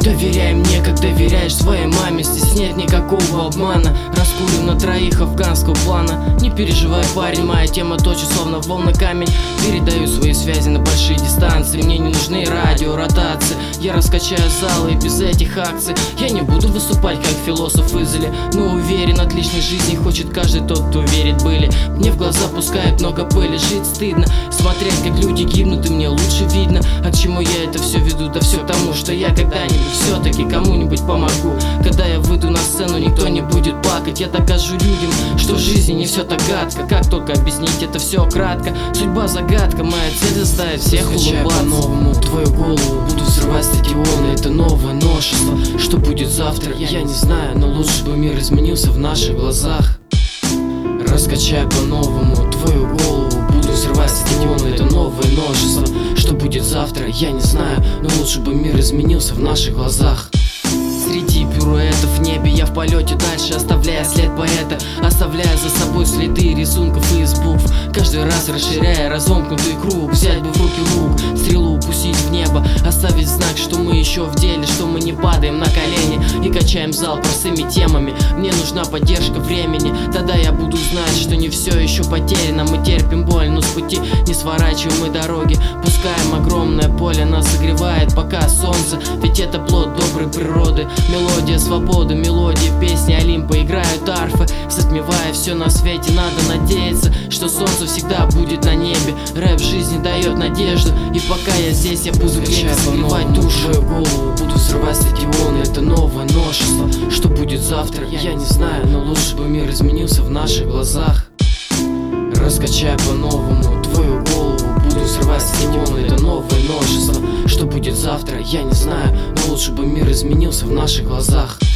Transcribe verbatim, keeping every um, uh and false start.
Доверяй мне, как доверяешь своей маме. Здесь нет никакого обмана. Раскурю на троих афганского плана. Не переживай, парень, моя тема точит словно волна камень. Передаю свои связи на большие дистанции. Мне не нужны радиоротации. Я раскачаю залы и без этих акций. Я не буду выступать как философ Изели, но уверен, от личной жизни хочет каждый тот, кто верит были. Мне в глаза пускают много пыли, жить стыдно. Смотреть, как люди гибнут, и мне лучше видно. А к чему я это все веду? Да все к тому, что я когда-нибудь все-таки кому-нибудь помогу. Когда я выйду на сцену, никто не будет плакать. Я докажу людям, что в жизни не все так гадко. Как только объяснить это все кратко. Судьба загадка, моя цель заставит всех улыбаться. По-новому твою голову буду взрывать стадионы. Это новое новшество. Что будет завтра, я не знаю, но лучше бы мир изменился в наших глазах. Раскачай по-новому твою голову, буду взрывать стадионы. Это новое новшество. Что будет завтра, я не знаю, но лучше бы мир изменился в наших глазах. Среди пируэтов в небе я в полете дальше, оставляя след поэта, оставляя за собой следы рисунков и из букв. Каждый раз расширяя разомкнутый круг. Взять бы в руки лук, стрелу пустить в небо, оставить знак, что мы еще в деле, что мы не падаем на колени и качаем зал простыми темами. Мне нужна поддержка времени, тогда я буду знать, что не все еще потеряно. Мы терпим боль, но с пути не сворачиваем мы дороги. Пускаем огромное поле, нас согревает пока солнце, ведь это плод доброй природы. Мелодия свободы, мелодия песни Олимпа, играют арфы, затмевая все на свете. Надо надеяться, что солнце всегда будет на небе. Рэп жизни дает надежду, и пока я здесь, я буду крепко согревать душу. Твою голову буду взрывать стадионы. Это новое новшество. Что будет завтра, я не знаю, но лучше бы мир изменился в наших глазах. Раскачай по-новому твою голову, буду взрывать стадионы. Это новое новшество. Что будет завтра, я не знаю, но лучше бы мир изменился в наших глазах.